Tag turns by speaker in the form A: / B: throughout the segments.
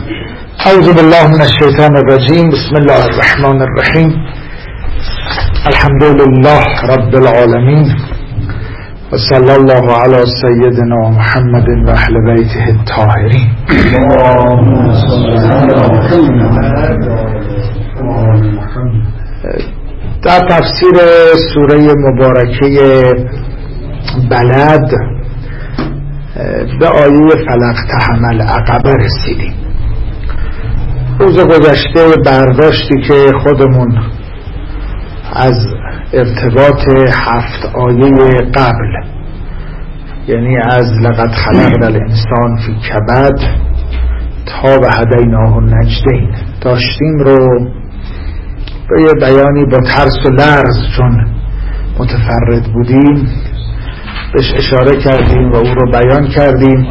A: اعوذ بالله من الشیطان الرجیم. بسم الله الرحمن الرحیم. الحمد لله رب العالمین و صلی الله علی سیدنا محمد و اهل بیته الطاهرین. در تفسیر سوره مبارکه بلد به آیه فلقتحم العقبه رسیدیم. روز گذشته برداشتی که خودمون از ارتباط 7 آیه قبل، یعنی از لقد خلقنا الانسان فی کبد تا و هدیناه النجدین داشتیم رو به یه بیانی با ترس و لرز، چون متفرد بودیم، بهش اشاره کردیم و او رو بیان کردیم.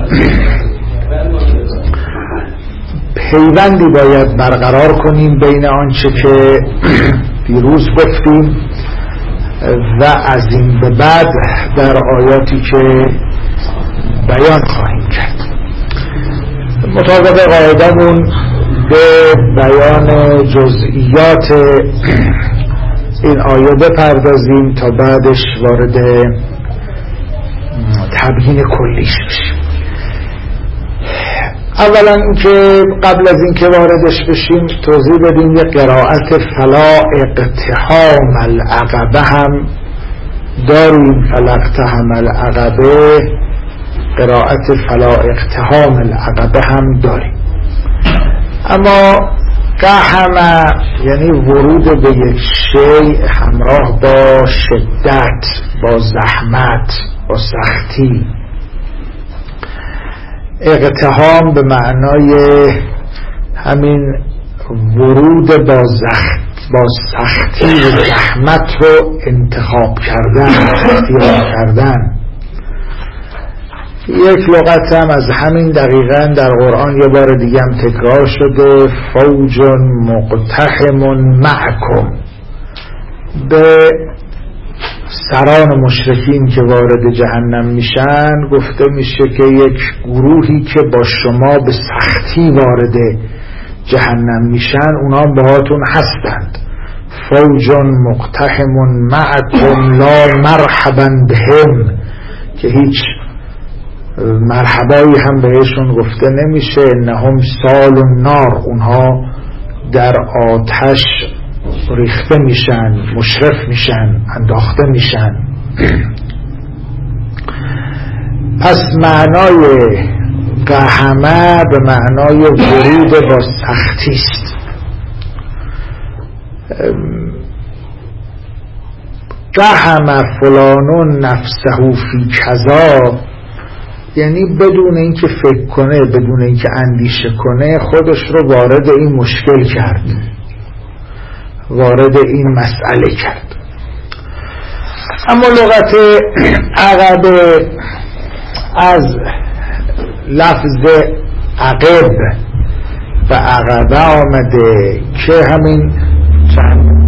A: پیوندی باید برقرار کنیم بین آنچه که دیروز گفتیم و از این به بعد در آیاتی که بیان خواهیم کرد. مطابق قاعدمون به بیان جزئیات این آیه بپردازیم تا بعدش وارد تبیین کلیش بشیم. اولا اینکه قبل از اینکه واردش بشیم توضیح بدیم، یه قرائت فلا اقتحام العقبه هم داریم. فلقتحم العقبه، قرائت فلا اقتحام العقبه هم داریم. اما قحم یعنی ورود به یک شیء همراه با شدت، با زحمت، با سختی. اقتحام به معنای همین ورود با سختی و زحمت رو انتخاب کردن، اختیار کردن. یک لغت هم از همین دقیقاً در قرآن یه بار دیگه هم تکرار شده، فوج مقتحم معکم. به سران مشرکین که وارد جهنم میشن گفته میشه که یک گروهی که با شما به سختی وارد جهنم میشن اونا باهاتون هستند. فوج مقتحم معکم لا مرحبا بهم، که هیچ مرحبایی هم بهشون گفته نمیشه. انهم سال النار، اونها در آتش ریخته میشن، مشرف میشن، انداخته میشن. پس معنای قحمه به معنای ورود با سختی است. قحم فلانون نفسه فی کذا، یعنی بدون اینکه فکر کنه، بدون اینکه اندیشه کنه، خودش رو وارد این مشکل کرد، وارد این مسئله کرد. اما لغت عقبه از لفظ عقب و عقبه آمده که همین چند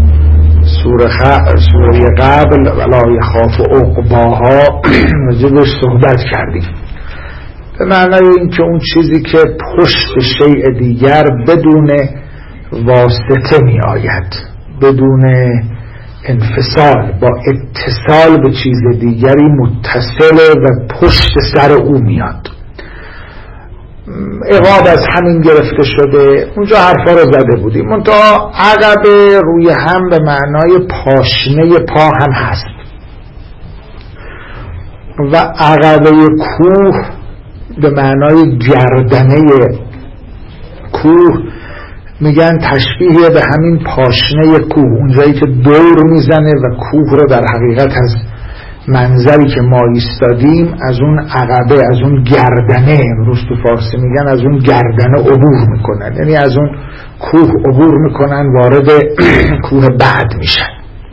A: سوره قبل ولا یخاف عقباها راجبش صحبت کردیم، به معنای این که اون چیزی که پشت شیء دیگر بدون واسطه می آید، بدون انفصال، با اتصال به چیز دیگری متصل و پشت سر او میاد. عقاب از همین گرفته شده. اونجا حرفا رو زده بودیم. منتها عقبه روی هم به معنای پاشنه پا هم هست و عقبه کوه به معنای گردنه کوه. میگن تشبیه به همین پاشنه کوه، اونجایی که دور میزنه و کوه رو در حقیقت از منظری که ما ایستادیم از اون عقبه، از اون گردنه، امروز تو فارسی میگن از اون گردنه عبور میکنن، یعنی از اون کوه عبور میکنن، وارد کوه بعد میشن.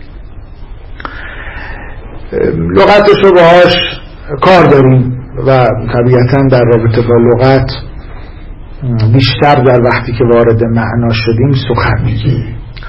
A: لغتش رو باهاش کار داریم و طبیعتاً در رابطه با لغت بیشتر در وقتی که وارد معنا شدیم سخن میگیم.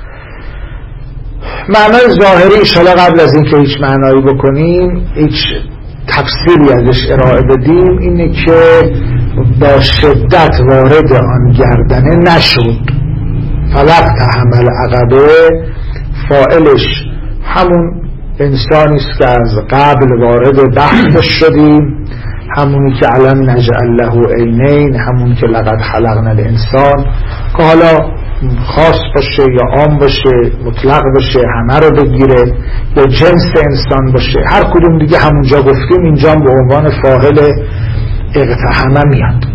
A: معنای ظاهری انشاءالله قبل از اینکه هیچ معنایی بکنیم، هیچ تفسیری ازش ارائه بدیم، اینه که با شدت وارد آن گردنه نشد. فلقتحم العقبه، فاعلش همون انسانی است که از قبل وارد بحث شدیم، همونی که علم نجعل له عینین، همون که لقد خلقنا الانسان، که حالا خاص باشه یا عام باشه، مطلق باشه، همه رو بگیره، یا جنس انسان باشه، هر کدوم دیگه همونجا گفتیم، اینجا به عنوان فاعل اقتحمه میاد.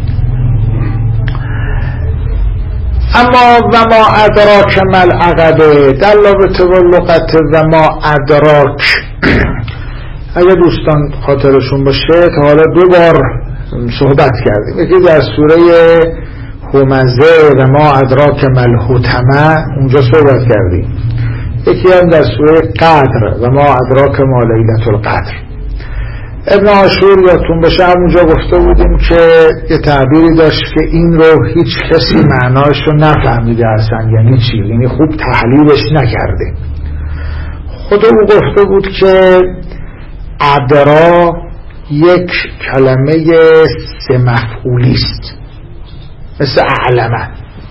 A: اما و ما ادراک ما العقبه، در رابطه با لغت و ما ادراک، اگه دوستان خاطرشون باشه تا حالا 2 بار صحبت کردیم. یکی در سوره همزه و ما ادراک ما الحطمه، اونجا صحبت کردیم. یکی هم در سوره قدر و ما ادراک ما لیلة القدر. ابن عاشور یادتون باشه همونجا گفته بودیم که یه تعبیری داشت که این رو هیچ کسی معناش رو نفهمیده اصلا یعنی چی، یعنی خوب تحلیلش نکرده. خود او گفته بود که ادرا یک کلمه 3 مفعولی است، مثل اعلمه،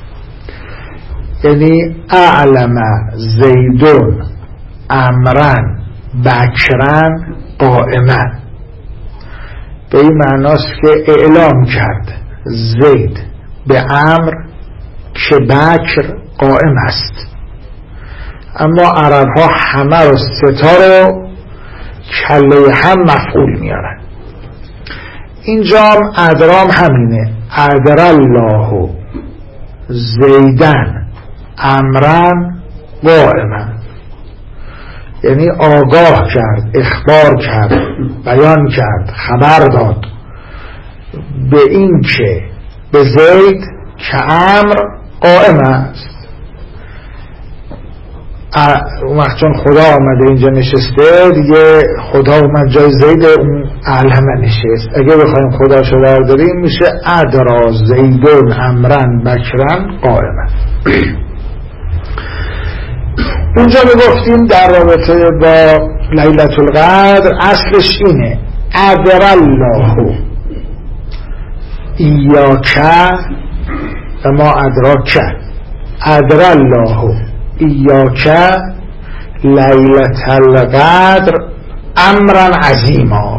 A: یعنی اعلمه زیدون امرن بکرن قائمن. به این معناست که اعلام کرد زید به امر که بکر قائم است. اما عرب ها همه رو 3 تا رو کله هم مفعول میارن. اینجا هم ادرام همینه، ادر الله زیدن امرن قائمن، یعنی آگاه کرد، اخبار کرد، بیان کرد، خبر داد به این که به زید که امر قائم است. وقت چون خدا آمده اینجا نشسته دیگه، خدا اومد جای زید اون علمه نشست. اگه بخوایم خدا شو برداریم میشه ادرا زیدون امرن بکرن قائمن. اونجا میگفتیم در رابطه با لیلة القدر اصلش اینه ادر الله ایاکه و ما ادراکه، ادر الله ایاکه لیلة القدر امرا عظیما،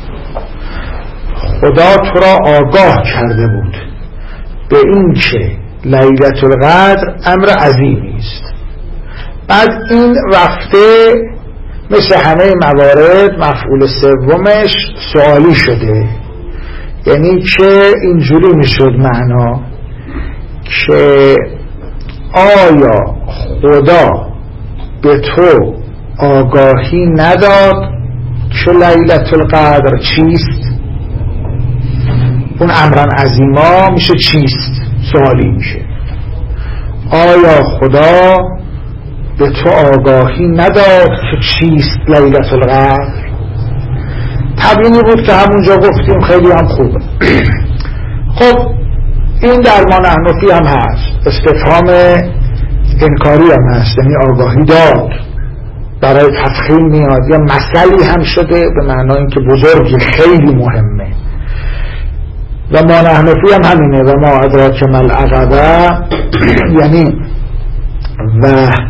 A: خدا تو را آگاه کرده بود به این که لیلة القدر امر عظیمی است. بعد این رفته مثل همه موارد مفعول سومش سوالی شده، یعنی که اینجوری میشد معنا که آیا خدا به تو آگاهی نداد که لیلة القدر چیست؟ اون امرن عظیما میشه چیست؟ سوالی میشه. آیا خدا به تو آگاهی نداد که چیست لیلة القدر؟ تبیینی بود که همونجا گفتیم خیلی هم خوبه. خب این در ما نحنفی هم هست، استفهام انکاری هم هست، یعنی آگاهی داد، برای تفخیم میاد، یا مسئله هم شده به معنای اینکه بزرگی خیلی مهمه. و ما نحنفی هم همینه و ما ادراک ما العقبه، یعنی و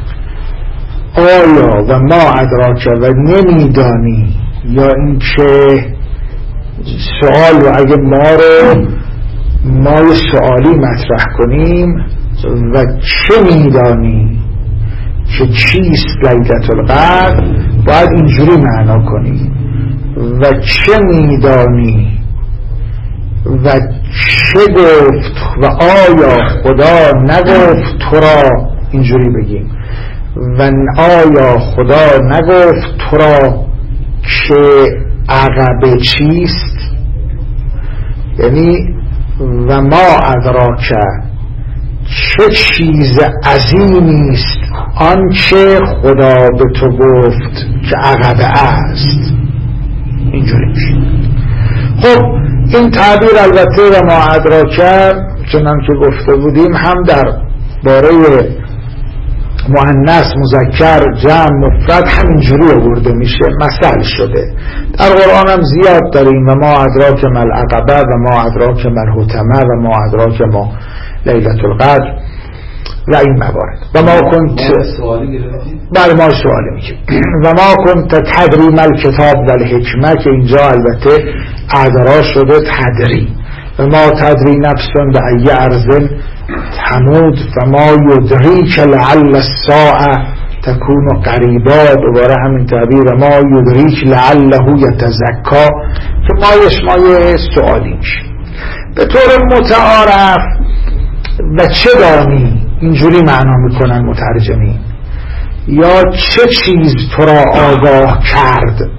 A: آیا و ما ادراک و نمیدانی، یا این که سوال و اگه ما یه سوالی مطرح کنیم و چه میدانی که چیست لیلة القدر، باید اینجوری معنا کنیم و چه میدانی و چه گفت و آیا خدا نگفت تو را، اینجوری بگیم و آیا خدا نگفت تو را که عقبه چیست، یعنی و ما ادراک چه چیز عظیمی است آنچه خدا به تو گفت که عقبه است. اینجوری میشه. خب این تعبیر البته و ما ادراک چنان که گفته بودیم هم در باره مؤنث مذکر جمع مفرد همینجوری آورده میشه، مثل شده. در قرآن هم زیاد داریم، و ما ادراک ما العقبه و ما ادراک ما الحطمه و ما ادراک ما لیلة القدر و این موارد. و ما کنت بله ما سوالی میگیم و ما کنت تدری ما الکتاب و الحکمه، که اینجا البته ادرا شده تدری. و ما تدری نفس به ای ارض تموت و ما یدریک لعل الساعه تکون قریبا. دوباره همین تعبیر ما یدریک لعله یتزکا، که مایه سوالی میشه. به طور متعارف و چه دانی اینجوری معنا میکنن مترجمین، یا چه چیز تو را آگاه کرد.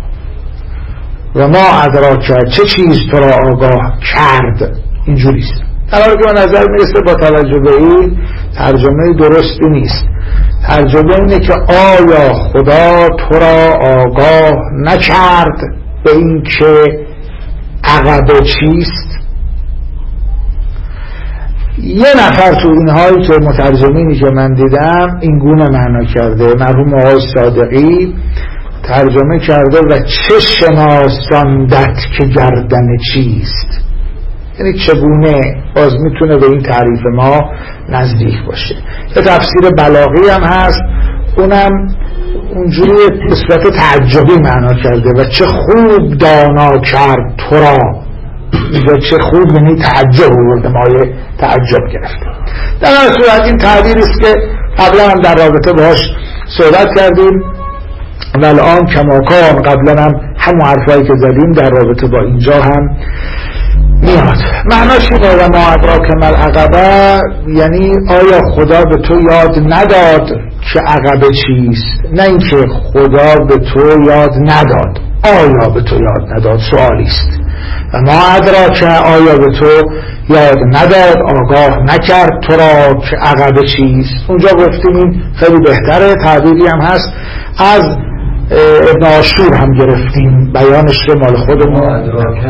A: و ما ادراک، چه چیز تو را آگاه کرد، اینجوریست. در حالی که به نظر میرسه با توجه به این ترجمه درستی نیست. ترجمه اینه که آیا خدا تو را آگاه نکرد به این که عقبه چیست. یه نفر تو اینهایی که مترجمینی که من دیدم این گونه معنا کرده، مرحوم آقای صادقی ترجمه کرده و چه شناساندت که گردن چیست، یعنی چگونه، باز میتونه به این تعریف ما نزدیک باشه. یه تفسیر بلاغی هم هست، اونم اونجوری به صورت تعجبی معنا کرده و چه خوب دانا کرد تو را. اینجا چه خوب یعنی تعجب آورده، مایه تعجب گرفته. در هر صورت این تعبیری است که قبلا هم در رابطه باهاش صحبت کردیم و الان کماکان قبلا هم همون حرفایی که زدیم در رابطه با اینجا هم میاد. معناش اینه و ما ادراک ما العقبه، یعنی آیا خدا به تو یاد نداد که عقبه چیست، نه اینکه خدا به تو یاد نداد، آیا به تو یاد نداد سوالی است. و ما ادراک، آیا به تو یاد نداد، آگاه نکرد تو را که عقبه چیست. اونجا گفتیم این خیلی بهتره، تعبیری هم هست از ابن عاشور هم گرفتیم، بیانش رو مال خودمون. ما ادراک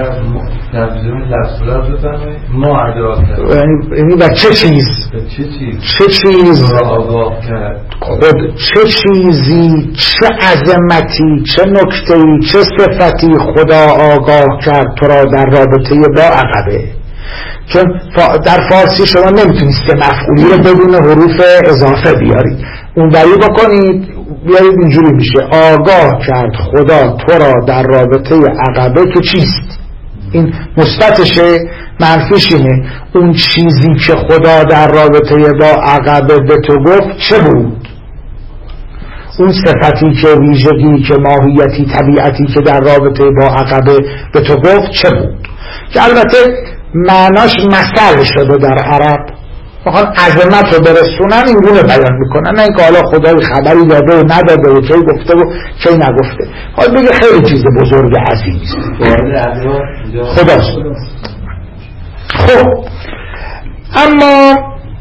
A: ما ادراک یعنی و چه چیز، چه چیز آگاه کرد خود، چه چیزی، چه عظمتی، چه نکته‌ای، چه صفتی خدا آگاه کرد تو را در رابطه با عقبه. چون در فارسی شما نمیتونید که مفعولی رو بدون حروف اضافه بیارید، اون بری بکنید بیارید اینجوری میشه آگاه کرد خدا تو را در رابطه عقبه که چیست. این مثبتشه، منفیش اینه اون چیزی که خدا در رابطه با عقبه به تو گفت چه بود، اون صفتی که ویژگی که ماهیتی طبیعتی که در رابطه با عقبه به تو گفت چه بود، که البته معناش مثل شده در عرب، میخوان عظمت رو برسونن این گونه بیان میکنن، نه اینکه حالا خدای خبری داده و نداده و کی گفته و کی نگفته. حالا بگه خیلی چیز بزرگ عظیمی است خداست. خب اما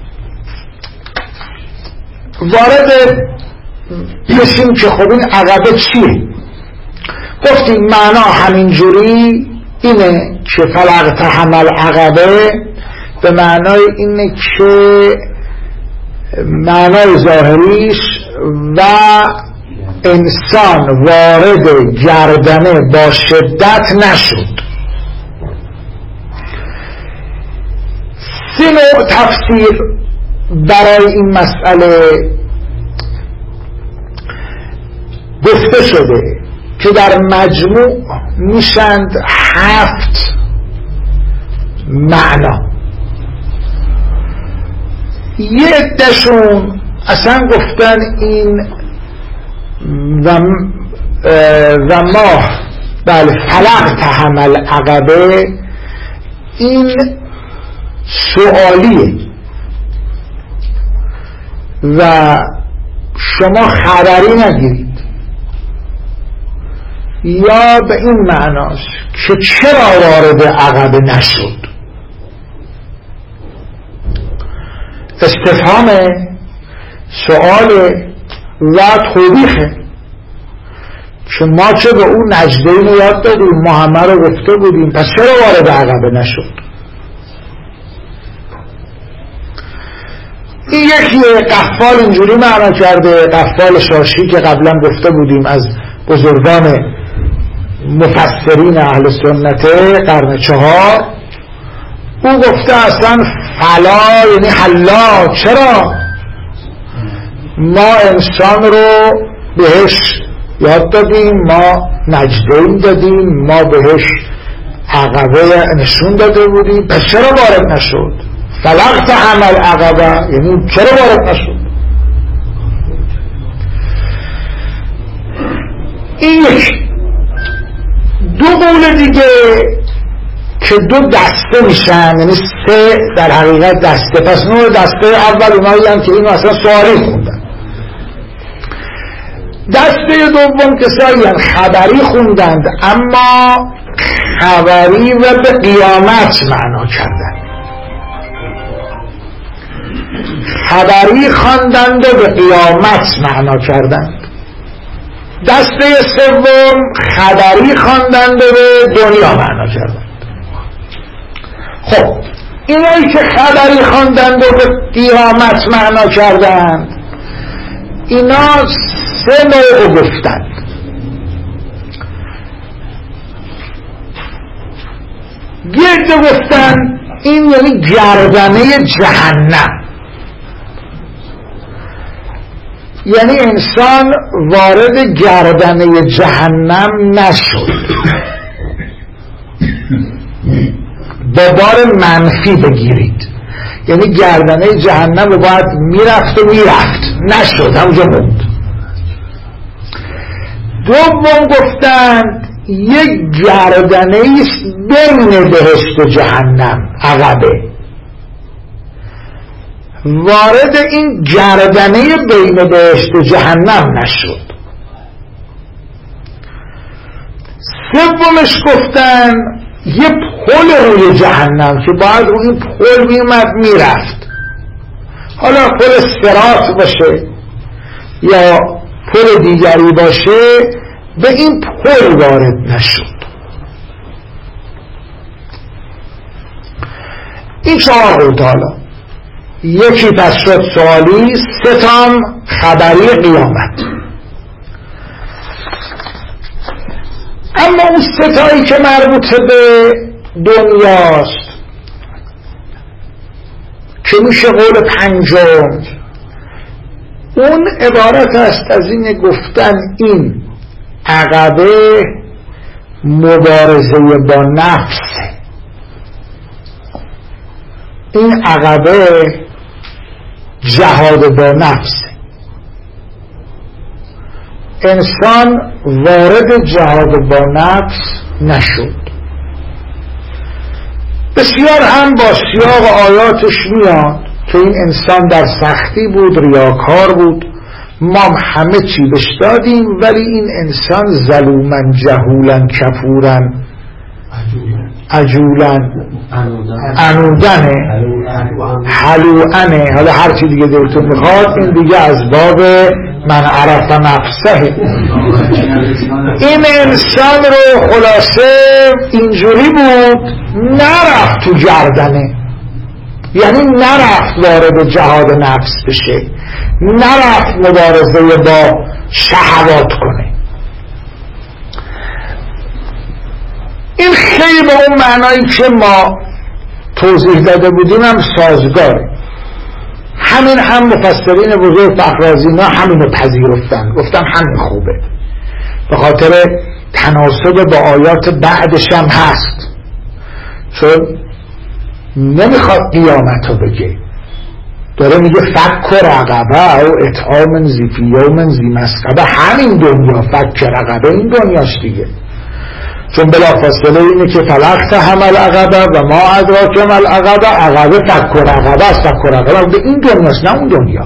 A: وارد بشیم که خب این عقبه چیه. گفتیم معنا همینجوری اینه که فلقت حمل عقبه به معنای اینه که معنای ظاهریش و انسان وارد گردنه با شدت نشد. سه نوع تفسیر برای این مسئله گفته شده که در مجموع میشند 7 معنا. یه عده‌شون اصلا گفتن این و ما بله فلقت حمل عقبه این سوالیه و شما خبری نگیرید، یا به این معناست که چرا وارد عقبه نشد. استفهام سوال و توبیخه که ما چه به اون نجدین رو یاد دادیم، ما همه رو گفته بودیم، پس چرا وارد عقبه نشد. این یکیه. قفال اینجوری معنا کرده، قفال شاشی که قبلا گفته بودیم از بزرگان مفسرین اهل سنته قرن 4. او گفته اصلا فلا یعنی حلا. چرا؟ ما انسان رو بهش یاد دادیم، ما نجده‌ای دادیم، ما بهش عقبه نشون داده بودیم، پس چرا وارد نشد؟ فلقت عمل عقبه یعنی چرا وارد نشد؟ این یک. دو قول دیگه که دو دسته میشن، یعنی 3 در حقیقت دسته. پس نوع دسته اول اونایی هم که اینو اصلا سواری خوندن. دسته دوم کسایی هم خبری خوندند اما خبری و به قیامت معنا کردن. خبری خواندند و به قیامت معنا کردند. دسته سوم خبری خواندند و به دنیا معنا کردند. خب اینایی که خبری خواندند و به قیامت معنا کردند، اینا 3 نوع گفتند. یک گفتن این یعنی گردنه جهنم، یعنی انسان وارد گردنه جهنم نشد. با بار منفی بگیرید، یعنی گردنه جهنم رو باید میرفت و میرفت، نشد، همونجا موند. دوم گفتند یک گردنه ایست بین بهشت و جهنم، عقبه. وارد این گردنه بین بهشت و جهنم نشد. سومش گفتن یه پل روی جهنم که باید روی این پل میومد میرفت، حالا پل صراط باشه یا پل دیگری باشه، به این پل وارد نشد. این 4 قول. حالا یکی پس شد سوالی، 3 تام خبری قیامت. اما اون 3 تایی که مربوط به دنیاست که میشه قول 5، اون عبارت است از این گفتن این عقبه مبارزه با نفسه. این عقبه جهاد با نفسه. انسان وارد جهاد با نفس نشد. بسیار هم با سیاق آیاتش میاد که این انسان در سختی بود، ریاکار بود، ما همه چی بهش دادیم، ولی این انسان ظلومن جهولن کفورن عجولن عنودنه حلوعنه، حالا هر چی دیگه دلتون میخواد، این دیگه از باب من عرف نفسه. این انسان رو خلاصه اینجوری بود، نرفت تو گردنه، یعنی نرفت وارد جهاد نفس بشه، نرفت مبارزه با شهوات کنه. این خیلی با اون معنایی که ما توضیح داده بودیم هم سازگاره. همین هم مفسرین بزرگ فخرازینا همینو پذیرفتن، گفتن همین خوبه، به خاطر تناسب با آیات بعدش هم هست، چون نمیخواد قیامت رو بگه، داره میگه فک رقبه او اطعام ذی فی یوم ذی مسغبه. همین دنیا فک رقبه این دنیاش دیگه، چون بلافاصله اینه که فلقت همل عقبه و ما ادراک مل عقبه، عقبه فک رقبه است. فک رقبه به این دنیاست نه اون دنیا.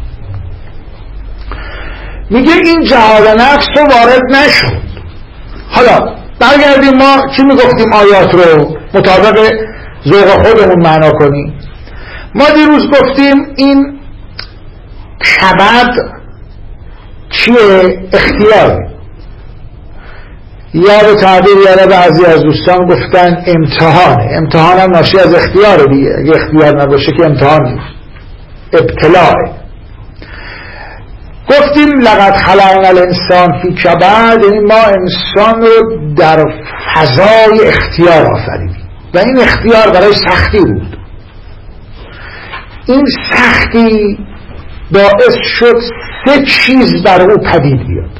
A: میگه این جهاد نفس رو وارد نشد. حالا برگردیم ما چی میگفتیم آیات رو مطابق ذوق خودمون معنا کنیم. ما دیروز گفتیم این کبد چیه؟ اختیاره، یا به تعبیر یاره بعضی از دوستان گفتن امتحانه. امتحان هم ناشی از اختیاره دیگه، اگه اختیار نباشه که امتحان نیست. ابتلاعه. گفتیم لقد خلقنا الانسان فی کبد، یعنی ما انسان رو در فضای اختیار آفریدیم و این اختیار برای سختی بود. این سختی باعث شد 3 چیز بر او پدید بیاد.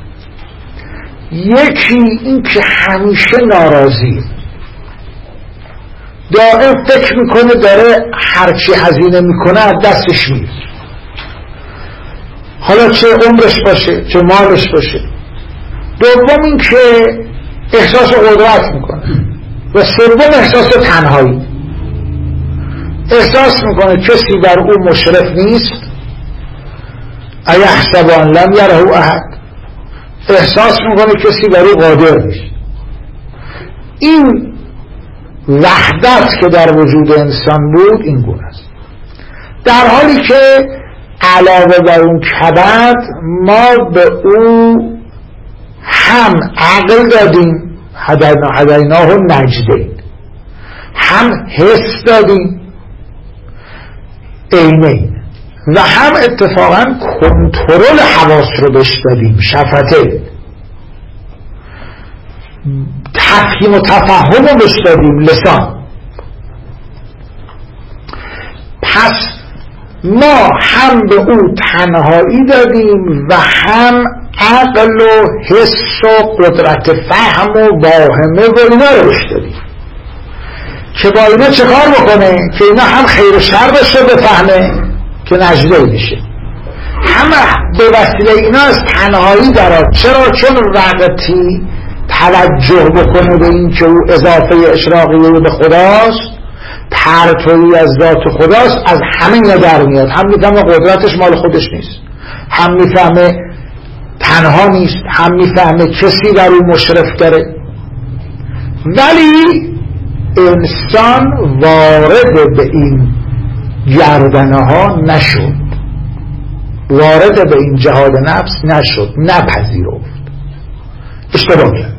A: یکی این که همیشه ناراضیه، دائم فکر میکنه داره هرچی هزینه میکنه از دستش میره، حالا چه عمرش باشه چه مالش باشه. دوم این که احساس قدرت میکنه و سوم احساس تنهایی، احساس میکنه کسی بر او مشرف نیست، ایحسب ان لم یره احد، احساس میکنه کسی بر او قادر نیست. این وحدت که در وجود انسان بود این گونه است، در حالی که علاوه بر اون کبد ما به او هم عقل دادیم، هدیناه النجدین، هم حس دادیم عینین، و هم اتفاقا کنترل حواس رو بهش دادیم، شفته، تفهیم و تفهم رو بهش دادیم، لسان. پس ما هم به او تنهایی دادیم و هم عقل و حس و قدرت فهم و واهمه و اینا رو بهش دادیم که با اینا چه کار بکنه که اینا هم خیر و شر بشه بفهمه که نجده بشه، هم به وسیله اینا از تنهایی درآد. چرا؟ چون وقتی توجه بکنه به این که او اضافه اشراقیه به خداست، پرتویی از ذات خداست، از همه اینا در میاد. هم میفهمه قدرتش مال خودش نیست، هم میفهمه تنها نیست، هم میفهمه کسی در اون مشرف داره. ولی انسان وارد به این گردنه ها نشد، وارد به این جهاد نفس نشد، نپذیرفت، اشتباه کرد.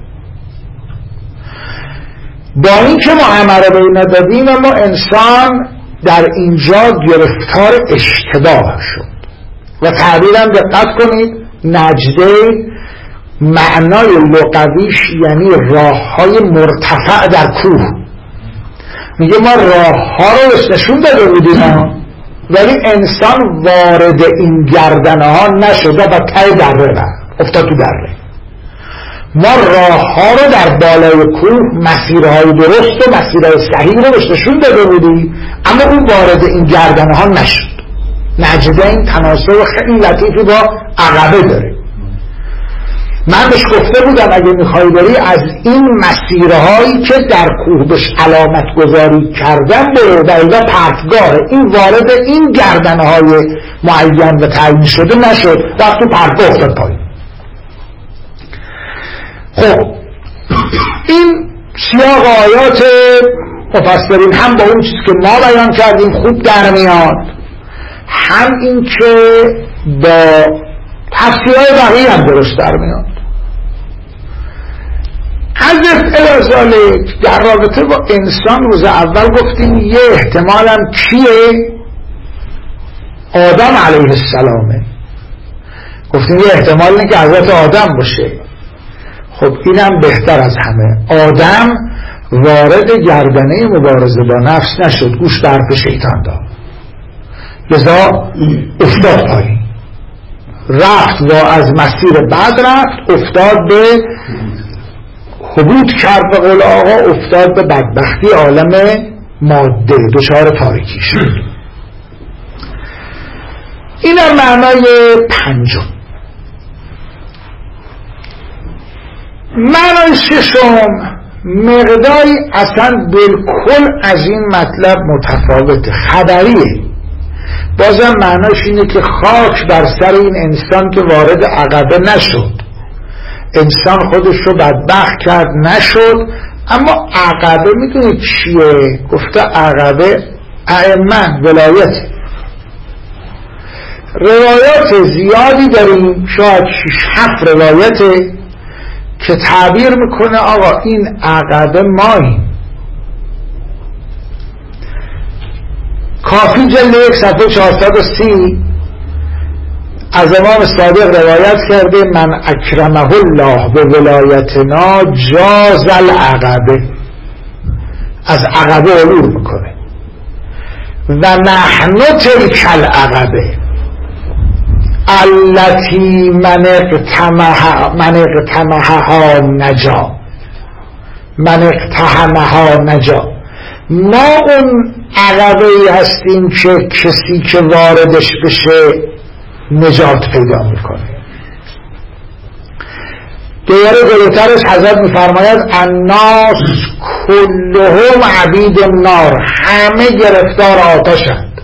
A: با این که ما امره به اینا دادیم اما انسان در اینجا گرفتار اشتباه شد. و تعبیرم دقت کنید، نجده معنای لغویش یعنی راه های مرتفع در کوه. میگه ما راه ها رو نشون داده بودیم ولی انسان وارد این گردنه ها نشده و تای دره رفت، افتاد تو دره. ما راه ها رو در بالای کوه، مسیرهای درست و مسیرهای صحیح رو بهش نشون داده بودیم اما اون وارد این گردنه ها نشد. نجده این تناسب خیلی لطیفی با عقبه داره. من بهش گفته بودم اگه میخوای بری از این مسیرهایی که در کوه بهش علامت گذاری کردن برو و اینا پرتگاه، این وارد این گردنه های معین و تعیین شده نشد، رفت تو پرتگاه افتاد پایین. خب این سیاق آیات مفسرین هم با اون چیزی که ما بیان کردیم خوب در میاد، هم این که با تفسیرهای بقیه هم درست در میاد. حضرت الازالک در رابطه با انسان روز اول گفتیم یه احتمال هم کیه؟ آدم علیه السلامه. گفتیم یه احتمال اینه که حضرت آدم باشه. خب اینم بهتر از همه. آدم وارد گردنه مبارزه با نفس نشد، گوش به حرف شیطان داد، لذا افتاد پایین، رفت و از مسیر بعد رفت، افتاد به حبوط کرد، به قول آقا افتاد به بدبختی عالم ماده، دچار تاریکی شد. اینم معنای پنجم. معنای ششم مقداری اصلا بالکل از این مطلب متفاوته، خبریه. بازم معناش اینه که خاک بر سر این انسان که وارد عقبه نشد، انسان خودش رو بدبخت کرد نشد. اما عقبه میدونید چیه؟ گفته عقبه ائمه، ولایت. روایات زیادی داریم، شاید 6-7 روایته که تعبیر میکنه آقا این عقبه ماییم. کافی جلد 1 صفحه 430 از امام صادق روایت کرده من اکرمه الله به ولایتنا جاز العقبه، از عقبه عبور میکنه. و نحن تلک العقبه التي من اقتحمها نجا. ما اون عقبه ای هستیم که کسی که واردش بشه نجات پیدا میکنه. دوباره جلوترش حضرت میفرماید الناس کلهم عبید النار، همه گرفتار آتشند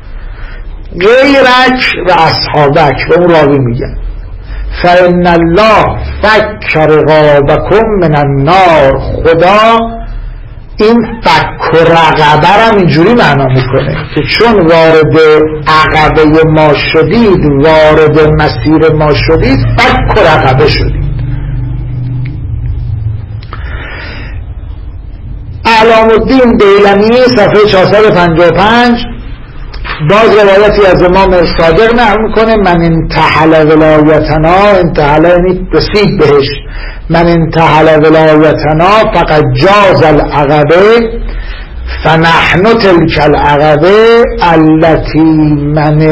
A: غیرک و اصحابک. به اون راوی میگن فإن الله فک رقابکم من النار، خدا این فک و رقبه را اینجوری معنا میکنه که چون وارد عقبه ما شدید، وارد مسیر ما شدید، فک و رقبه شدید. علام الدین دیلمی صفحه 455 باز روایتی از امام صادق نقل میکنه من انتحل ولایتنا، انتحل یعنی رسید بهش، من انتحل ولایتنا فقط جاز العقبه فنحن تلک العقبه التي من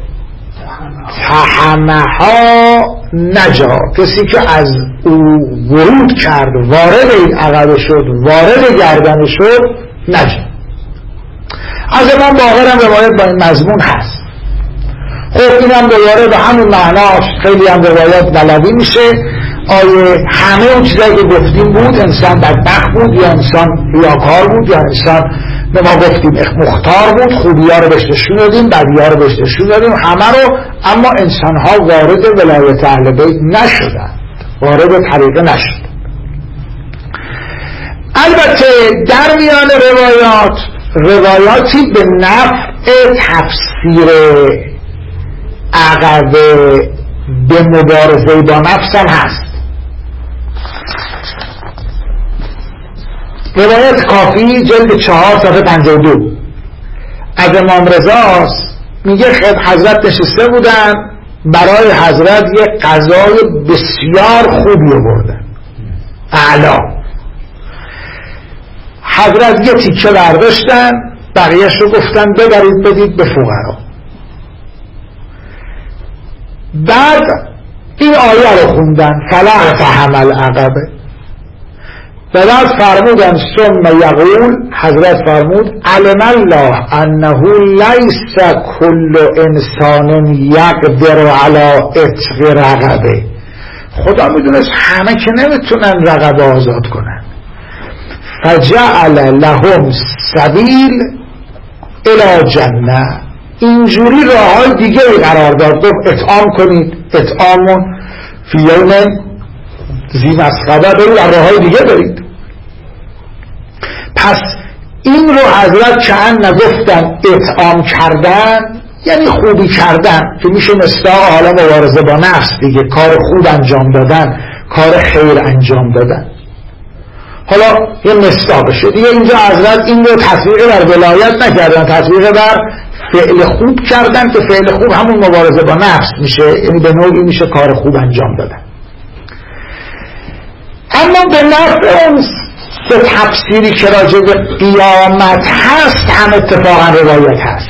A: اقتحمها نجا. کسی که از او ورود کرد، وارد این عقبه شد، وارد گردن شد، نجا. از امام باقر هم روایت با این مضمون هست. خب این هم دوباره به همون معنا خیلی هم روایت بلدی میشه. آیه همه اون چیزایی که گفتیم بود، انسان بدبخت بود یا انسان ریاکار بود یا انسان به ما گفتیم مختار بود، خوبی ها رو بهش نشون دادیم، بدی ها رو بهش نشون دادیم، همه رو. اما انسان ها وارد ولایت اهل بیت نشدن، وارد طریقه نشدن. البته در میان روایاتی به نفع تفسیر عقبه به مبارزه با نفس هم هست. روایت کافی جلد 4 صفحه 52 از امام رضاست، میگه حضرت نشسته بودن، برای حضرت یک غذای بسیار خوبی آوردن، اعلی. حضرت یه تیکه برداشتن، بقیه‌اش رو گفتن ببرید بدید به فقرا. بعد این آیه رو خوندن فلا اقتحم العقبه. و بعد فرمودن ثم یقول، حضرت فرمود علم الله انه لیس کل انسان یقدر علی اتق رقبه. خدا میدونست همه که نمیتونن رقبه آزاد کنن. فجعل لهم سبیل الی جنه، اینجوری راههای دیگه قرار داد. گفت اطعام کنید، اطعامون فی یوم ذی مسغبه، برید راههای دیگه برید. پس این رو حضرت چند نگفتن اطعام کردن یعنی خوبی کردن، که میشه مصداق حالا مبارزه با نفس دیگه، کار خوب انجام دادن، کار خیر انجام دادن. حالا یه مصداقشه دیگه. اینجا حضرت این رو تطبیق بر ولایت نکردن، تطبیق بر فعل خوب کردن، که فعل خوب همون مبارزه با نفس میشه، یعنی به نوعی میشه کار خوب انجام دادن. اما به نفع اون سه تفسیری که راجع به قیامت هست هم اتفاقا روایت هست.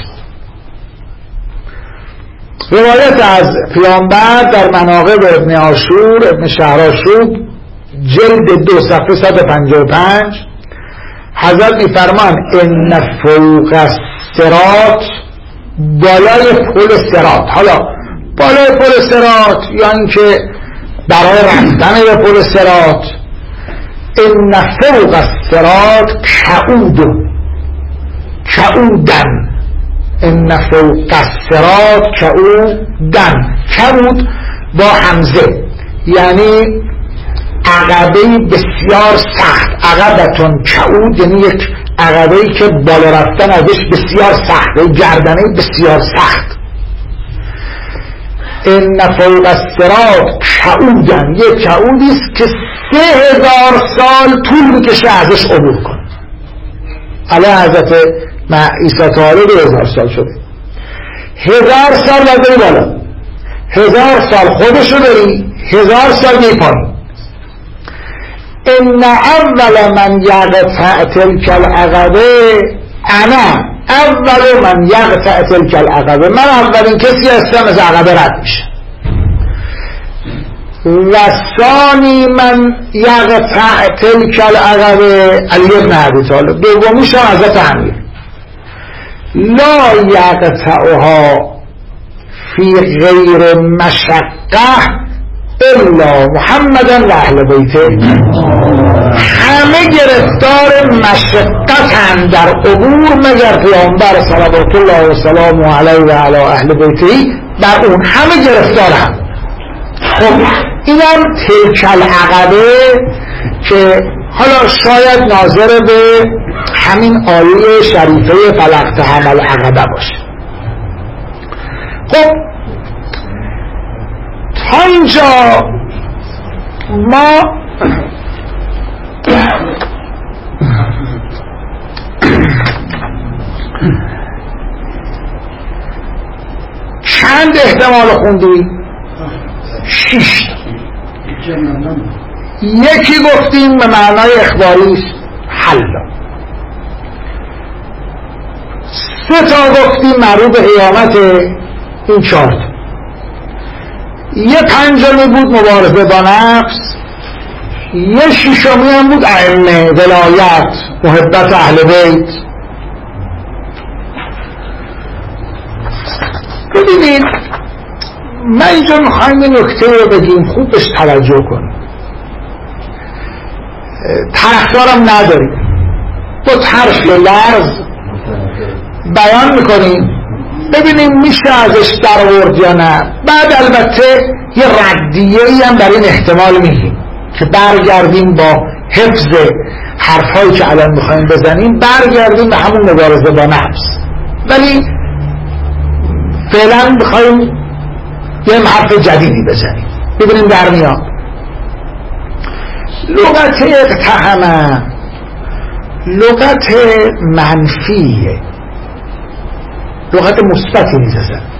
A: روایت از پیامبر در مناقب ابن عاشور، ابن شهرآشوب، جلد 2 صفحه 155 حضرت میفرمان ان فوق الصراط، بالای پل صراط. حالا بالای پل صراط یا اینکه برای رفتن به پل صراط، ان فوق الصراط کعودن، ان فوق الصراط کعودن، کعود با همزه یعنی عقبه بسیار سخت. عقبتون کعود یعنی یک عقبه‌ای که بالا رفتن ازش بسیار سخت، گردنه بسیار سخت. ان فوق الصراط کعودن، یک کعودی است که 3000 سال طول میکشه ازش عبور کنه. علی حضرت عیسی تعالی 2000 سال شده. 1000 سال باید بری بالا، 1000 سال خودشو داری، 1000 سال بی پایین. ان اول من یقطع تلک العقبه انا اول من یقطع تلک العقبه، من اولین کسی هستم از عقبه رد میشه. و ثانی من یقطع تلک العقبه علی بن ابی طالب، دومیش هم حضرت امیر. لا یقطعها فی غیر مشقه الا محمدا و اهل بیته. همه گرفتار مشقتن در عبور مگر پیامبر صلوات الله و سلامه علیه و علی اهل بیته، بر اون همه گرفتارن. خب اینم تلک العقبه که حالا شاید ناظر به همین آیه شریفه فلاقتحم العقبه باشه. خب تا اینجا ما چند احتمال خوندیم؟ 6. یکی گفتیم به معنای اخباری است، حلا. 3 تا گفتیم مربوط به قیامت، این 4 تا. یه 5می بود مبارزه با نفس، یه 6می هم بود ائمه، ولایت، محبت اهل بیت. ببینید من اینجا میخوایم این نکته رو بگیم، خوب بهش توجه کنیم. طرفدارم نداریم، با طرف لرز بیان میکنیم ببینیم میشه ازش در آورد یا نه. بعد البته یه ردیه‌ای هم در این احتمال میگیم که برگردیم با حفظ حرفایی که الان میخوایم بزنیم، برگردیم به همون مبارزه با نفس. ولی فعلا میخوایم یه حرف جدیدی بزنیم ببینیم در میاد. لغت اقتحمه لغت منفیه، لغت مثبتی نیست.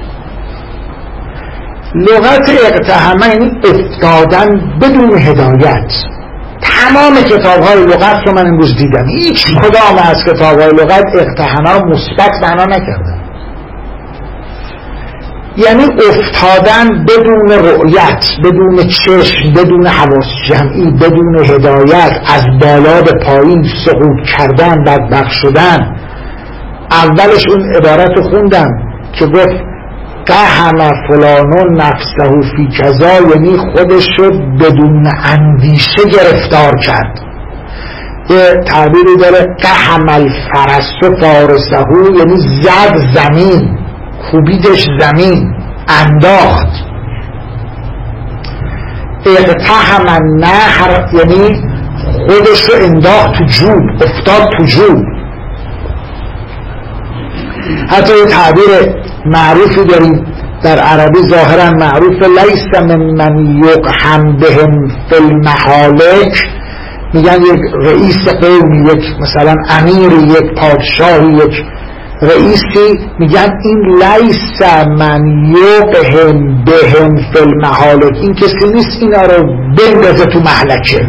A: لغت اقتحمه یعنی افتادن بدون هدایت. تمام کتاب‌های لغت رو من امروز دیدم، هیچ کدام از کتاب‌های لغت اقتحمه رو مثبت معنا نکردن. یعنی افتادن بدون رؤیت، بدون چشم، بدون حواس جمعی، بدون هدایت، از بالا به پایین سقوط کردن، بدبخت شدن. اولش اون عبارت رو خوندم که گفت قحم فلانون نفسه فی کذا، یعنی خودش رو بدون اندیشه گرفتار کرد. یه تعبیری داره قحم الفرس فارسه، یعنی زد زمین، کوبیدش زمین، انداخت. اقتحم النهر یعنی خودش رو انداخت تو جوب، افتاد تو جوب. حتی یه تعبیر معروفی داریم در عربی ظاهرا معروف، لیس من یقحم بهم فی المحالک. میگن یک رئیس قومی، یک مثلا امیری، یک پادشاهی، یک رئیسی، میگن این لیس من یقحم بهم فی المحالک، این کسی نیست اینا رو بندازه تو مهلکه.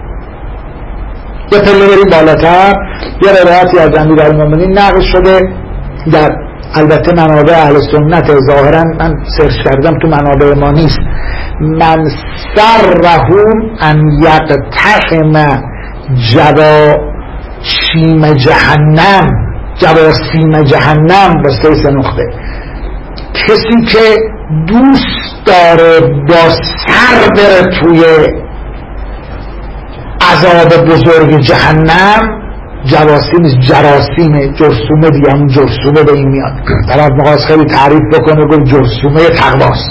A: یه پله بریم بالاتر، یه روایتی از امیرالمومنین نقل شده در البته منابع اهل سنت، ظاهرا من سرچ کردم تو منابع ما نیست. من سرهم ان یقتحم جواشیم جهنم، جواسیم جهنم با 3 نقطه، کسی که دوست داره با سر بره توی عذاب بزرگ جهنم. جواسیم جراسیمه، جرثومه دیگه، همون جرثومه به این میاد. طرف مقاس خیلی تعریف بکنه گفت جرثومه تقواست.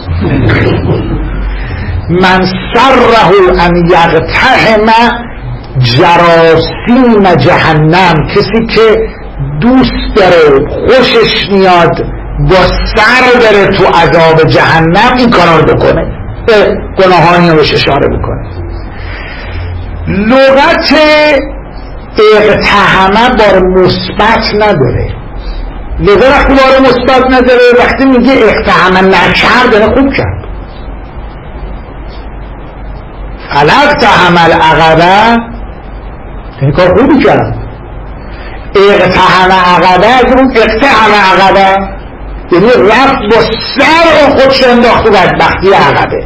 A: من سره ان یقتحم جراسیم جهنم، کسی که دوست داره، خوشش میاد با سر بره تو عذاب جهنم، این کارا رو بکنه، به گناهانی رو اشاره بکنه. لغت اقتحمه بار مثبت نداره، لذا وقتی بار مثبت نداره، وقتی میگه اقتحم نکرد یعنی خوب کرد. فلاقتحم العقبه یعنی کار خوبی کرد. اقتحم عقبه اگه اون اقتحم عقبه یعنی رفت با سر اون خودش انداخت و بدبختی عقبه.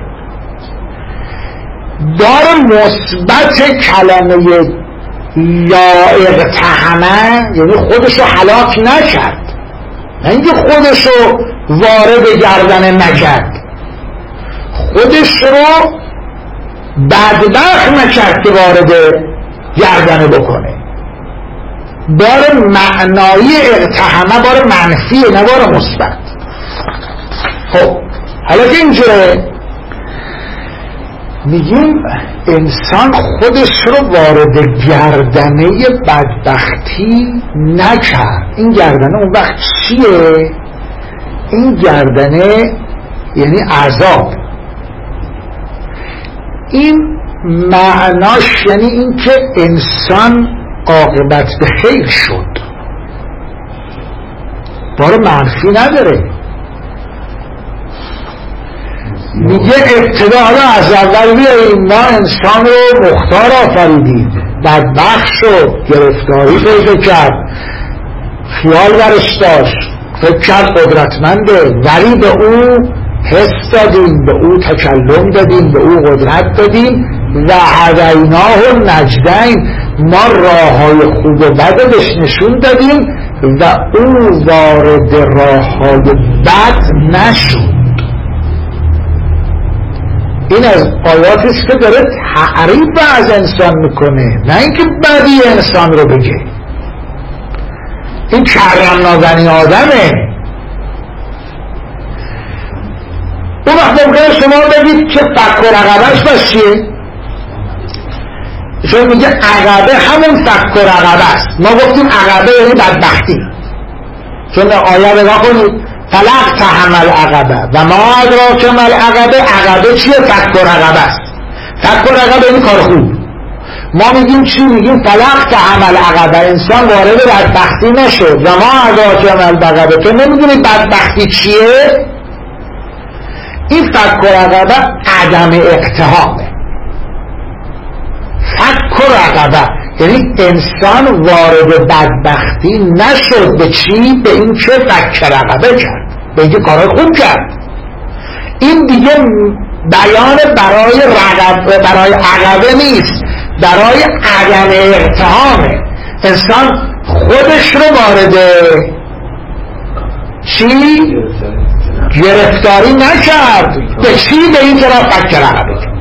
A: بار مثبت کلمه لا اقتحمه یعنی خودشو هلاک نکرد، نه اینکه خودشو وارد گردنه نکرد، خودش رو بدبخت نکرد که وارد گردنه بکنه. بار معنایی اقتحمه بار منفیه نه بار مثبت. خب حالا که اینجوره میگیم انسان خودش رو وارد گردنه بدبختی نکرد. این گردنه اون وقت چیه؟ این گردنه یعنی عذاب. این معناش یعنی این که انسان عاقبت به خیر شد، بار منفی نداره. میگه ابتدا حالا از اول بیاییم ما انسان رو مختار آفریدیم، بدبخت شد، گرفتاری پیدا کرد، خیال برش داشت، فکر کرد قدرتمنده، ولی به او حس دادیم، به او تکلم دادیم، به او قدرت دادیم و هدیناه النجدین، ما راه های خوب و بد بهش نشون دادیم و او وارد راه های بد نشد. این از آیاتی است که داره تعریف از انسان میکنه، نه اینکه بدی انسان رو بگه. این کرم نازنی آدمه. اون وقت ممکنه شما بگید که فک و رقبهش بس چیه؟ شما میگه عقبه همون فک و رقبه است. ما گفتیم عقبه یعنی بدبختی، چون آیه نگاه کنید فلاقتحم العقبه و ما ادراک ما العقبه. عقبه چیه؟ فک و رقبه است. فک و رقبه یعنی کار خوب. ما میگیم چی؟ میگیم فلاقتحم العقبه، انسان وارد بدبختی نشد. و ما ادراک ما العقبه، تو نمیدونی بدبختی چیه؟ این فک و رقبه عدم اقتحامه. فک و رقبه یعنی انسان وارد بدبختی نشد. به چی؟ به این که فک رقبه کرد، به این که کارهای خوب کرد. این دیگه بیان برای عقبه نیست، برای عدم اقتحامه. انسان خودش رو وارد چی؟ گرفتاری نکرد. به چی؟ به این که فک رقبه کرد.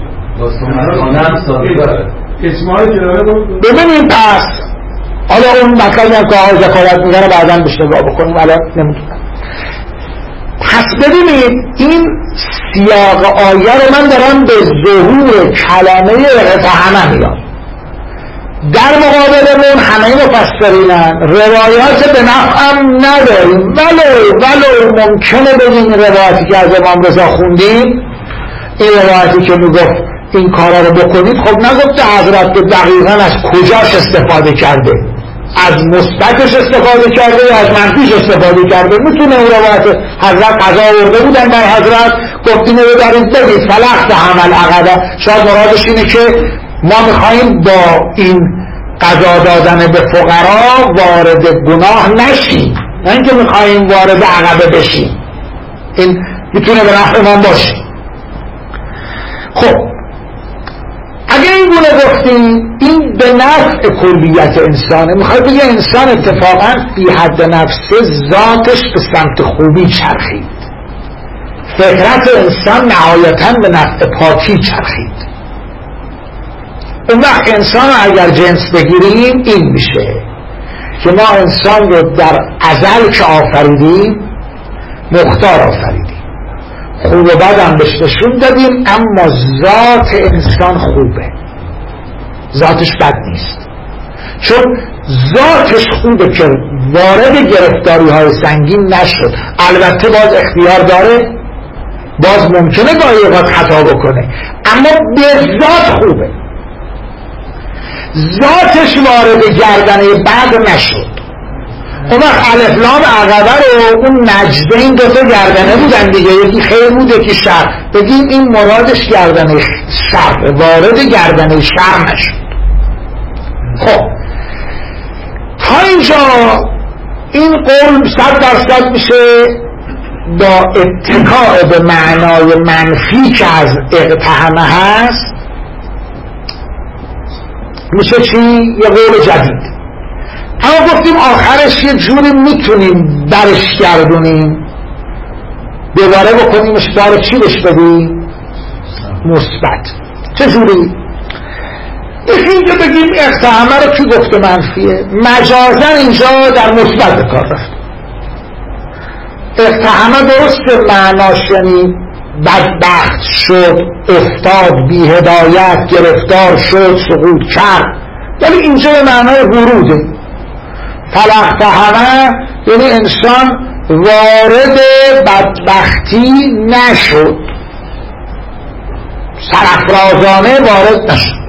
A: ببینیم پس حالا اون مطلبی هم که آقای ذکارت میگن بعداً بهش نگاه بکنیم، الان نمیتونم. پس ببینید این سیاق آیه رو من دارم به ظهور کلمه اقتحمه میاد. در مقابلمون همه مفسرینن روایات به نفعم نداریم، ولو ممکنه بگیم روایاتی که از امام رضا خوندیم، این روایتی که میگفت این کارا رو بکنید، خب نگفته حضرت که دقیقاً از کجاش استفاده کرده، از مثبتش استفاده کرده یا از منفیش استفاده کرده. میتونه این روایت حضرت قضا آورده بودن در حضرت، گفت اینو ببرید بگید فلاقتحم العقبه. شاید مرادش اینه که ما میخواییم با این قضا دادن به فقرا وارد گناه نشیم، نه اینکه میخواییم وارد عقبه بشیم. این میتونه به نفع ما باشه. خب اگه این گونه گفتیم این به نفع کلیت انسانه. میخواد بگه انسان اتفاقا فی حد نفسه ذاتش به سمت خوبی چرخید، فطرت انسان نهایتاً به نفع پاکی چرخید. اون وقت انسان اگر جنس بگیریم این میشه که ما انسان رو در ازل که آفریدیم مختار آفریدیم، خوب و بد هم بهش نشون دادیم، اما ذات انسان خوبه، ذاتش بد نیست. چون ذاتش خوبه که وارد گرفتاری های سنگین نشد. البته باز اختیار داره، باز ممکنه گاهی اوقات خطا بکنه، اما به ذات خوبه. ذاتش وارد گردنه بد نشد. اون وقت الف لام عقبه رو اون نجدین دوتا گردنه بودن دیگه، یکی خیر بود یکی شر، بگیم این مرادش گردنه شر، وارد گردنه شر نشد. خب تا اینجا این قول 100% میشه با اتکاء به معنای منفی که از اقتحمه هست میشه چی؟ یه قول جدید. اما گفتیم آخرش یه جوری میتونیم برش گردونیم، دوباره بکنیمش بار چی بش بدیم؟ مثبت. چه جوری؟ اینجا بگیم اقتحمه رو کی گفته منفیه؟ مجازن اینجا در مثبت به کار رفت. اقتحمه درست معناش یعنی بدبخت شد، افتاد، بی هدایت، گرفتار شد، سقوط کرد، ولی اینجا به معنای وروده. فالاقتحمه یعنی انسان وارد بدبختی نشد، سرافرازانه وارد نشد.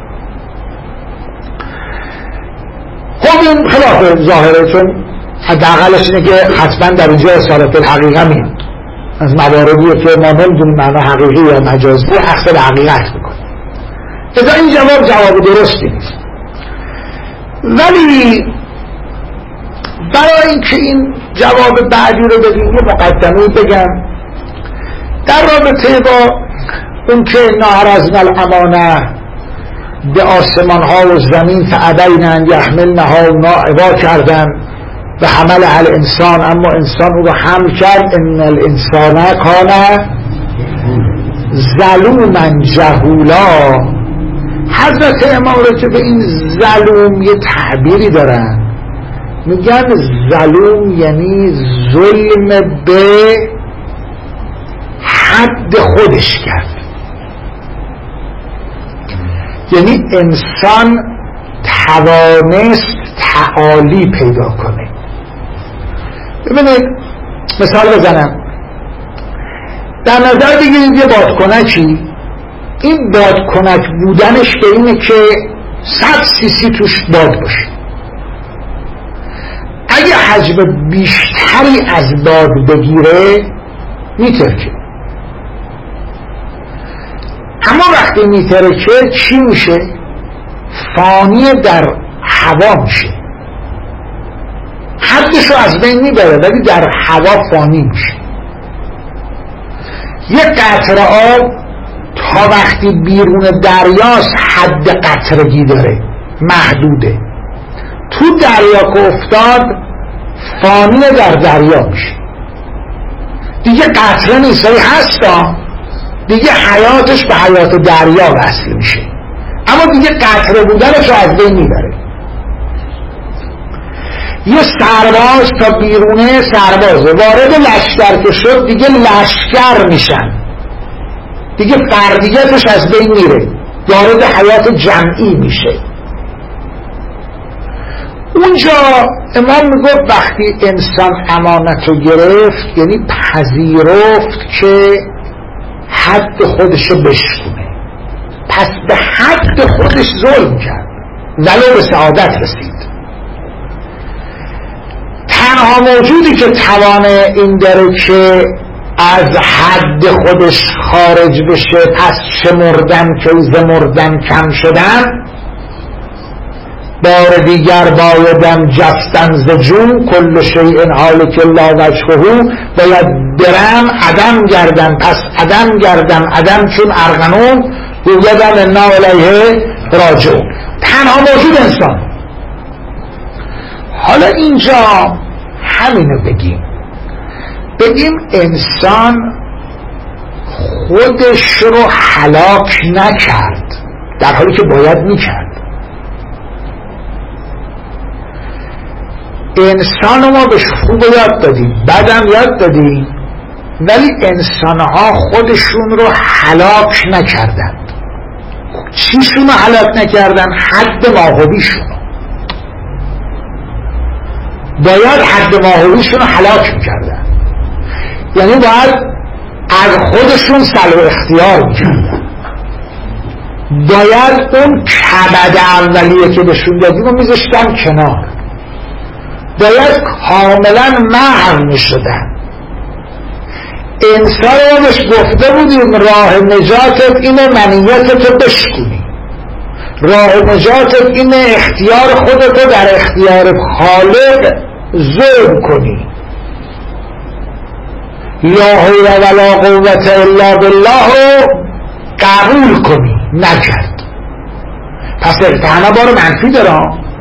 A: خب این خلاف ظاهره، چون حداقلش اینه که حتما در اینجا اصالت الحقیقه میاد، از مواردیه که ما نمیدونیم معنا حقیقی یا مجازی اخذ حقیقت میکنیم. اذا این جواب درستی نیست. ولی برای اینکه این جواب بعدی رو بدیم یه مقدمه بگم در رابطه با اون که نعرضنا الامانه به آسمان ها و زمین فابین یحملنها و ناعبا کردن به حمل الانسان، اما انسان او رو حمل کرد. ان الانسان کان ظلوما جهولا. حضرت امام رو که به این ظلوم یه تعبیری دارن، میگن ظلوم یعنی ظلم به حد خودش کرد، یعنی انسان توانست تعالی پیدا کنه. ببینید مثال بزنم، در نظر بگیرید یه بادکنکی، این بادکنک بودنش به اینه که 100 cc توش باد باشه. اگه حجم بیشتری از باد بگیره میترکه، اما وقتی میترکه چی میشه؟ فانی در هوا میشه، حدشو از بین میبره ولی در هوا فانی میشه. یک قطره آب تا وقتی بیرون دریاست حد قطرگی داره، محدوده. تو دریا که افتاد فانی در دریا میشه، دیگه قطره نیست، ولی هستا دیگه حیاتش به حیات دریا وصل میشه، اما دیگه قطره بودنش از بین میبره. یه سرباز تا بیرونه سربازه، وارد لشکر که شد دیگه لشکر میشن، دیگه فردیتش از بین میره، وارد حیات جمعی میشه. اونجا امام میگفت وقتی انسان امانت رو گرفت یعنی پذیرفت که حد خودشو بشکنه، پس به حد خودش ظلم کرد ولو به سعادت رسید. تنها موجودی که توان این داره که از حد خودش خارج بشه، پس شمردن که ز مردن کم شدن، بار دیگر بایدم جستن ز جو، کل شیء هالک الا وجهه، باید برم عدم گردن، پس عدم گردم، عدم چون ارغنون، گویدم انا الیه راجعون. تنها موجود انسان. حالا اینجا همینو بگیم انسان خودش رو هلاک نکرد در حالی که باید میکرد. انسان رو ما به خوب یاد دادیم، بعدم یاد دادیم، ولی انسانها خودشون رو هلاک نکردن. چیشون رو هلاک نکردن؟ حد ماهویشون رو. باید حد ماهویشون رو هلاک میکردن، یعنی باید از خودشون سلب اختیار میکردن، باید اون کبد اولیه که بهشون دادیم رو میذاشتن کنار، باید کاملا محو می شدن. انسان رو بهش گفته بودیم راه نجاتت اینه منیتتو بشکنی، راه نجاتت اینه اختیار خودتو در اختیار خالق ظلم کنی. لا حول ولا قوة الا بالله رو قبول کنی، نکرد. پس همه بار منفی داره،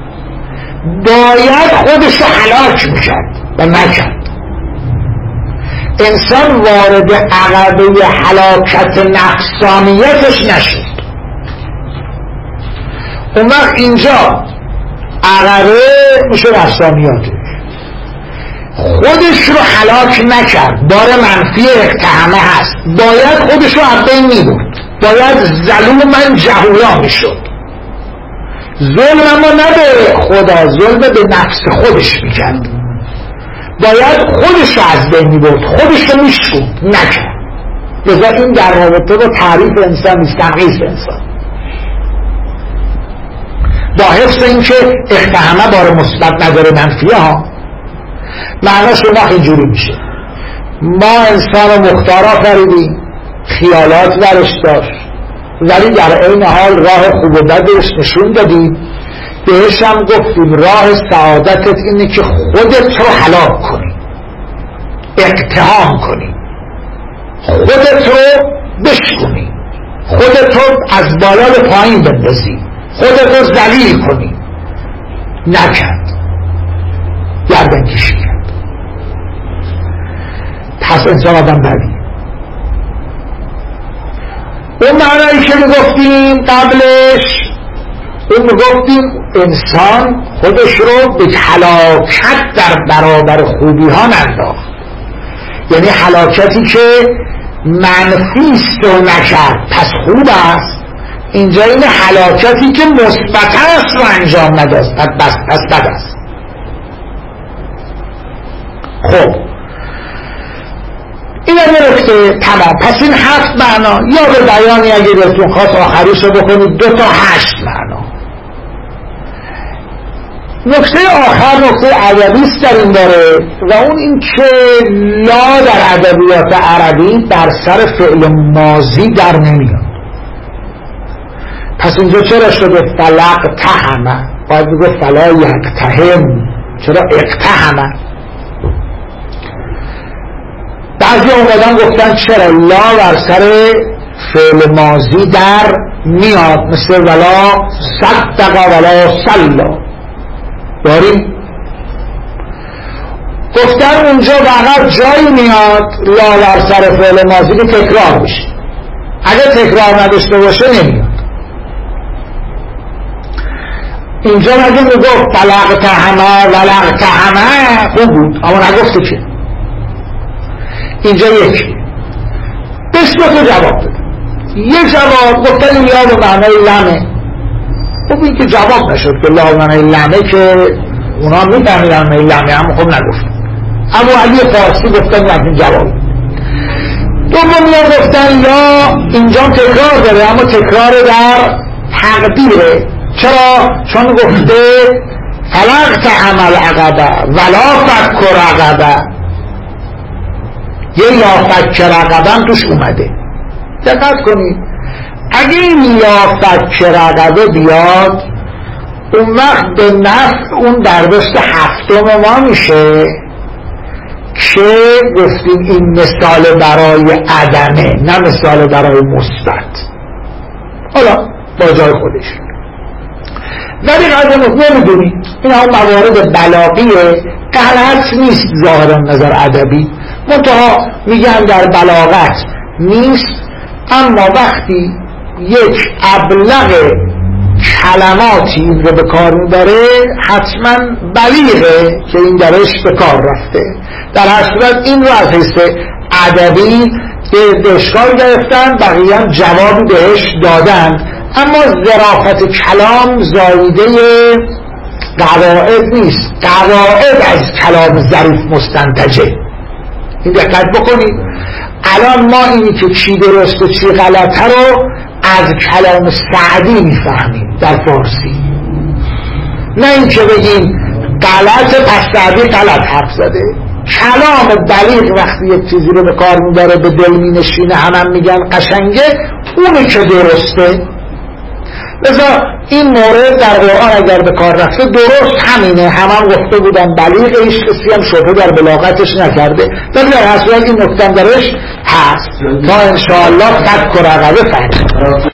A: باید خودش رو هلاک میکرد و نکرد. انسان وارد عقبه هلاکت نفسانیتش نشد. اون وقت اینجا عقبه میشه نفسانیتش، خودش رو هلاک نکرد، بار منفی اقتحامه هست، باید خودش رو از بین میبرد، باید ظلومن جهولا میشد. ظلم اما نه به خدا، ظلم به نفس خودش میکرد، باید خودش رو از بین میبرد، خودش رو میشکند، نکرد. لذا این در رابطه با تعریف انسان نیست، تنقیص انسان با حفظ این که اقتحامه بار مثبت نداره، منفیه ها. معناش اون وقت اینجوری میشه ما انسان مختار آفریدیم، خیالات درش داشت، ولی در این حال راه خوب و بدش نشون دادیم. بهش هم گفتیم راه سعادتت اینه که خودت رو هلاک کنی، اقتحام کنی، خودت رو بشکنی، خودت رو از بالا به پایین بندازی، خودت رو ذلیل کنی. نکرد، گردنکشی کرد. پس انسان آدم بدی. اون معنی که میگفتیم قبلش، اون میگفتیم انسان خودش رو به هلاکت در برابر خوبی ها ننداخت، یعنی هلاکتی که منفیست رو نکرد پس خوب است. اینجا این هلاکتی که مثبت است رو انجام نداد پس بد است. خب این یه نکته تمام. پس این 7 معنا یا به بیانی اگه بهتون خواست آخریش رو بکنید 2 تا 8 معنا. نکته آخر نکته ادبیست در این داره و اون این که لا در ادبیات عربی بر سر فعل ماضی در نمیاد. پس اینجا چرا شده فلق تهمه؟ باید بگو فلا یقتهم. چرا اقتهمه؟ بعضی اومدن گفتن چرا لا بر سر فعل ماضی در میاد، مثل ولا صدق ولا صلا داریم. گفتن اونجا فقط جایی میاد لا بر سر فعل ماضی که تکرار بشه، اگه تکرار نداشته باشه نمیاد. اینجا مگه میگفت فلق تهمه ولق تهمه خوب بود، اما نگفته که. اینجا یکی بهش تو جواب بده. یه جواب گفتن این لا به معنای لمه. خب این که جواب نشد که لا به معنای لمه که اونا میفهمیدن معنای لمه، اما خب نگفتن. اما علی فارسی گفتن این جواب. دومی گفتن لا اینجا تکرار داره، اما تکرار در تقدیره. چرا؟ چون گفته فلق تعمل عقبه ولا فکر عقبه، یه لا فکر عقبه هم توش اومده. دقت کنید اگه این لا فکر عقبه بیاد اون وقت به نفع اون برداشت 7 ما میشه که گفتیم این مثال برای عدمه نه مثال برای مثبت. حالا با جای خودش، ولی قدر نمیدونید این هم موارد بلاغیه، غلط نیست ظاهرا نظر ادبی، منتها میگن در بلاغت نیست. اما وقتی یک ابلغ کلماتی این رو به کار میبره حتما بلیغه که این درش به کار رفته. در هر صورت این رو از حیث ادبی به اشکال گرفتن، بقیه هم جوابی بهش دادن، اما ظرافت کلام زایده قواعد نیست، قواعد از کلام ظریف مستنتجه. این دقت بکنید. الان ما اینی که چی درسته چی غلطه رو از کلام سعدی میفهمیم در فارسی، نه این که بگیم غلط پس تعبیر غلط حرف زده. کلام بلیغ وقتی یک چیزی رو به کار میبره به دل مینشینه هم میگن قشنگه، اونی که درسته. لذا این مورد در قرآن اگر به کار رفته درست همینه. هم گفته بودن بلیغ، هیچ کسی هم شبهه در بلاغتش نکرده، ولی در حسابت این نکته درش هست تا انشاءالله فک و رقبه فرق